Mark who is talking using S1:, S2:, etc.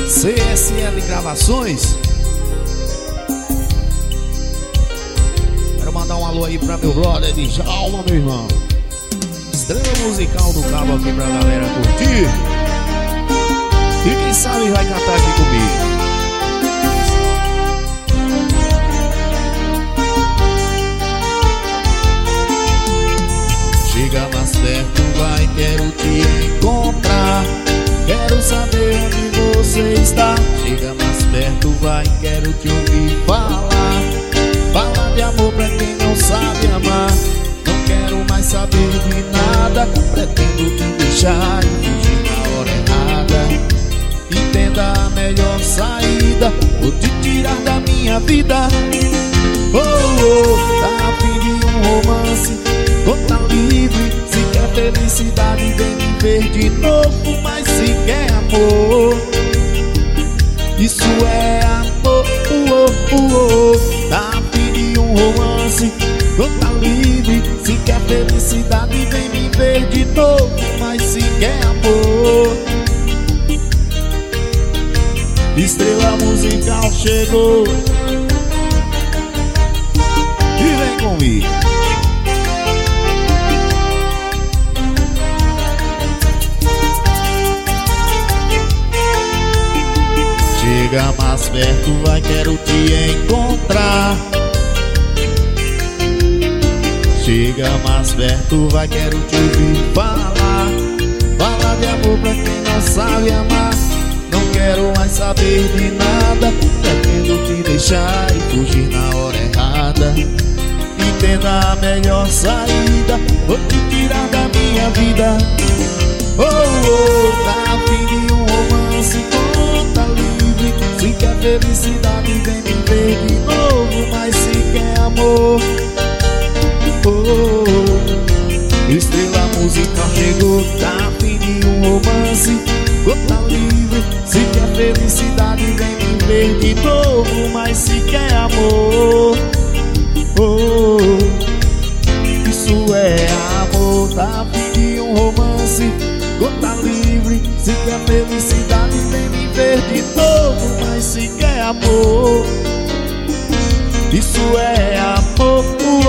S1: CSL Gravações. Quero mandar um alô aí pra meu brother de Djalma, meu irmão. Estrela musical do cabo aqui pra galera curtir. E quem sabe vai cantar aqui comigo. Chega mais perto, vai, quero te encontrar. Quero saber onde você está. Chega mais perto, vai, quero te ouvir falar. Fala de amor pra quem não sabe amar. Não quero mais saber de nada. Pretendo te deixar e fugir na hora errada. Entenda a melhor saída. Vou te tirar da minha vida. Oh, oh, tá a fim de um romance? Ou tá livre? Se quer felicidade, vem me ver de novo. Mas se quer amor, isso é amor. Tá a fim de um romance? Ou tá livre? Se quer felicidade, vem me ver de novo. Mas se quer amor, Estrela musical chegou. E vem comigo. Chega mais perto, vai, quero te encontrar. Chega mais perto, vai, quero te ouvir falar. Fala de amor pra quem não sabe amar. Não quero mais saber de nada. Pretendo te deixar e fugir na hora errada. Entenda a melhor saída. Vou te tirar da minha vida. Oh, oh, tá a fim de um romance? Conta livre. Se quer felicidade, vem me ver de novo. Mas se quer amor, oh, Estrela musical chegou. Tá a fim de um romance? Conta livre. Se quer felicidade, vem me ver de novo. Mas se quer amor, oh, isso é amor. Tá a fim de um romance? Conta livre. Se quer felicidade, vem me ver de novo. Mas se quer amor, isso é amor.